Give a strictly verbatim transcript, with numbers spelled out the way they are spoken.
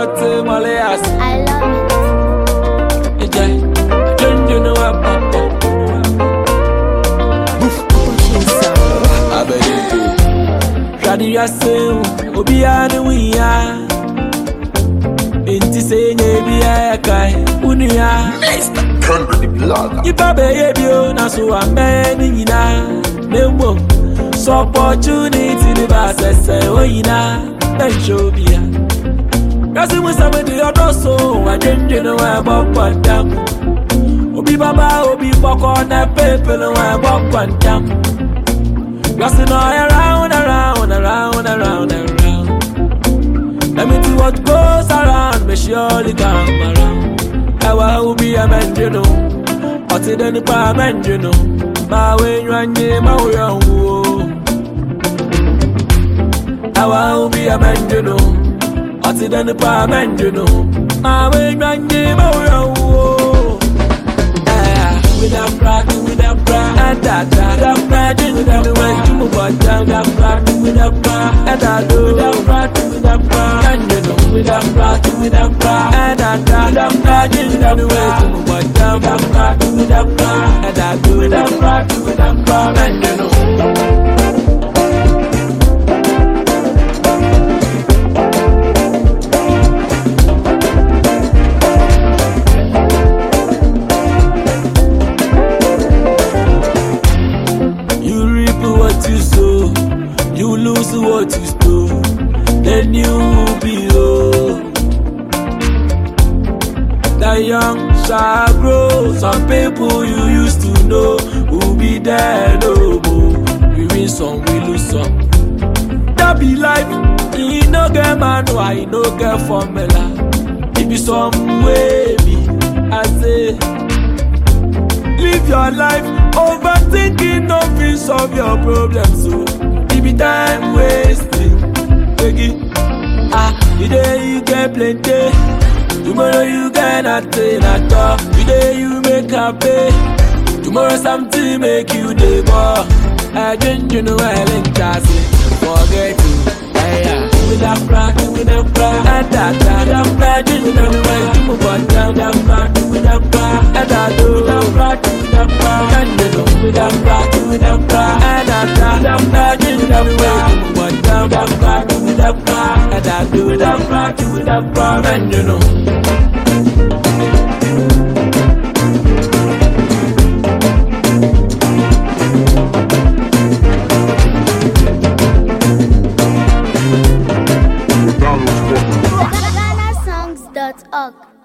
out to Malias. I love it. Ejay, change no up up up. Abedi, Shadi Yasu, Obiani Wia. Inti say nebi ayakai, Unia. Mister Country Blogger. Ipa baby, na so ameni na. Nemo, so opportunity the bass say oina. Ben shobia. Kasi musabe di odoso, ajenje no wa bokwantam. Obi baba, obi boko na pepe no wa bokwantam. Kasi no around, around, around, around, around. Let me see what goes around, me surely come around. Ewa ubi a menjino, oti deni pa menjino. Ma we nyanye ma uyangu. Ewa ubi a menjino, oti deni pa menjino. Ma we nyanye ma uyangu. With that pride, with that pride, and that that pride, with that pride, you move on down that pride, with that pride, and I do with that pride, with that pride, and you know with that pride, with that pride, and that that pride, you know the way to move on down that pride, with that pride, and I do with that pride, with that pride, and you know. You lose what you stole, then you will be old. That young shall grow. Some people you used to know will be there no more. We win some, we lose some. That be life. He no get man, why he no get formula. It be some way, be I say. Live your life, overthinking, no fit solve your problems. So be time wasting, again. Ah, today you get plenty, tomorrow you get nothing at all. Today you make a pay, tomorrow something make you the ball. I didn't you know I like that, forget you. Yeah, with that pride, with that pride, and that that pride, you know the way you move on down that pride, with that pride, and I do with that pride, with that pride, and you know with that pride, with that pride, and that that pride, you know the way you move on down that pride, with that pride, and I do with that pride, with that pride, and you know. Ghana songs dot org